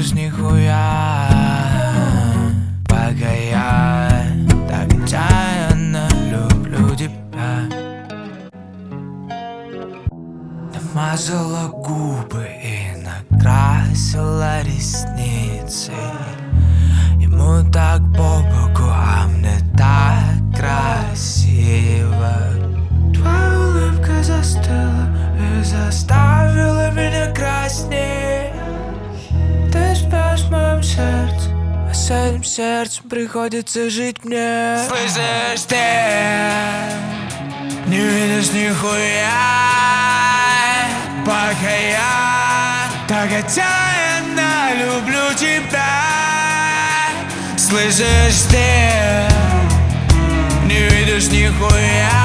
видишь нихуя, пока я так отчаянно люблю тебя. Намазала губы и накрасила ресницы. Ему так по боку, а мне так красиво. Твоя улыбка застыла и заставила меня краснеть. Ты спишь в моем сердце, а с этим сердцем приходится жить мне. Слышишь, ты не видишь нихуя, пока я так отчаянно люблю тебя. Слышишь, ты не видишь нихуя,